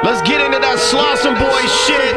Let's get into that Slauson Boy shit.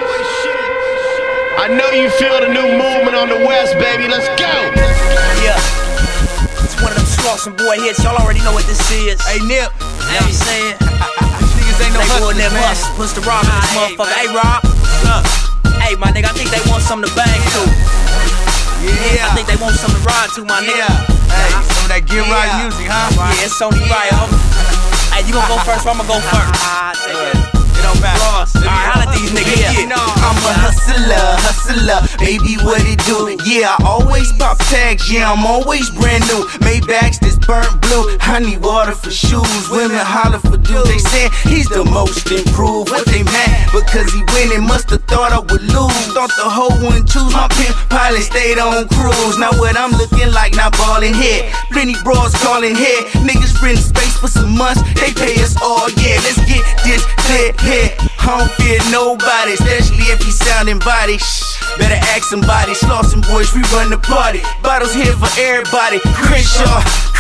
I know you feel the new movement on the West, baby. Let's go. Yeah, it's one of them Slauson Boy hits. Y'all already know what this is. Hey, Nip. You know what I'm saying? These niggas ain't no hustlers, Neighborhood man. hustle. Push the rock in this motherfucker. Hey, Rob. What's up? Hey, my nigga, I think they want something to bang to. Yeah. I think they want something to ride to, my nigga. Yeah. Hey, some of that Get Right music, huh? Yeah, it's Sony Right. Hey, you gonna go first or I'm gonna go first? It don't matter. Alright, holla at these niggas. Yeah. I'm a hustler, baby, what it do? Yeah, I always pop tags, yeah, I'm always brand new. Maybachs that's burnt blue, I need water for shoes. Women holler for dudes, they say he's the most improved. What they mad? Because he winning, must've thought I would lose. Thought the hoe wouldn't choose my pimp, pilot stayed on cruise. Now what I'm looking like, not ballin' here. Plenty bras calling here, niggas renting space for some months, they pay us all, yeah. Let's get this clear here. I don't fear nobody, especially if he sounding body. Better ask somebody. Slauson Boys, we run the party. Bottles here for everybody. Crenshaw,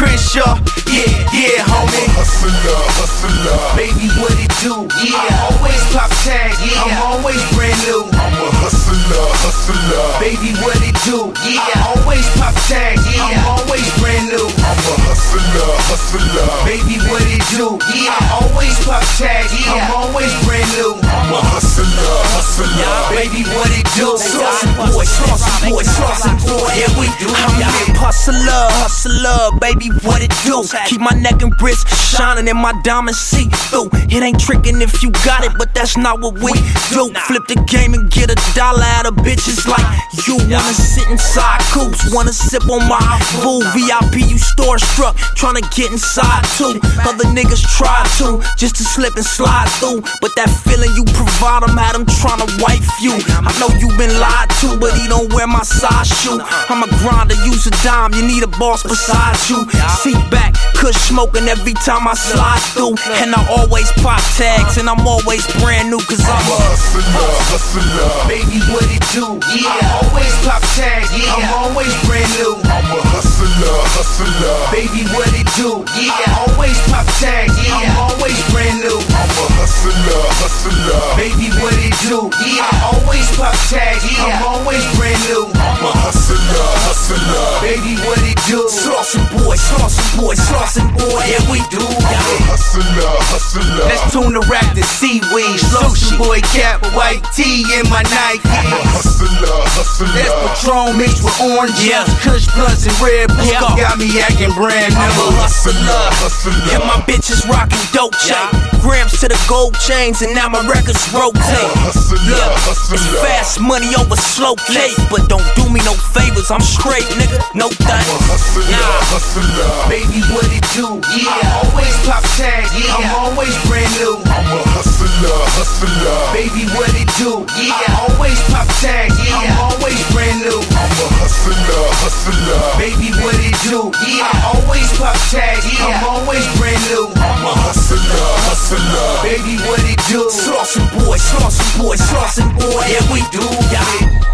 yeah, homie. Hustler, Baby, what it do? Yeah, I always pop tags. Yeah, I'm always brand new. I'm a hustler, Baby, what it do? Yeah, I always pop tags. Yeah, I'm always brand new. I'm a hustler, Baby, what it do? Yeah, I always pop tags. Yeah, I'm always brand new. I'm a hustler, Baby, what it do? Slauson Boy, yeah, we do. I'm a hustler, baby, what it do? Keep my neck and wrist shining and my diamonds see through. It ain't tricking if you got it, but that's not what we do. Flip the game and get $1 out of bitches like you. Wanna sit inside coops, wanna sip on my boo. VIP, you starstruck, tryna get inside too. Other niggas try to, just to slip and slide through. But that feeling you provide them, had them tryna wife you. I know you been lied to, but he don't wear my size shoe. I'm a grinder, use a dime, you need a boss beside you. Seat back, kush smoking every time I slide through. And I always pop tags, and I'm always brand new, cause I'm a hustler, Baby, what it do? Yeah, I always pop tags. Yeah, I'm always brand new. I'm a hustler, Baby, what it do? Yeah, I always pop tags. Yeah, I'm always brand new. I'm a hustler, Baby, what it do? Yeah, I always pop tags. Yeah, I'm always brand new. I'm a hustler, Baby, what it do? Slauson Boy, yeah, we do. hustler, Let's tune the rap to seaweed. Slauson Boy cap, white tee in my Nike. That's hustler, Patron mixed with orange Yeah. juice, Kush blunts and red blue. Yeah. Got me acting brand I'm a new. hustler, and my bitches rockin' dope chain. Grams to the gold chains, and now my records rotate. It's fast money over slow cake, but don't do me no favors. I'm straight, nigga, no thanks. hustler, Baby, what it do? Yeah, I always pop tags. Yeah, I'm always brand new. I'm a hustler, Baby, what it do? Yeah, I always pop tags. Yeah, I'm always brand new. I'm a hustler, Baby, what it do? Yeah, I always pop tags. Yeah, I'm always brand new. I'm a hustler, Baby, what it do? Slauson Boy, yeah, we do. Yeah.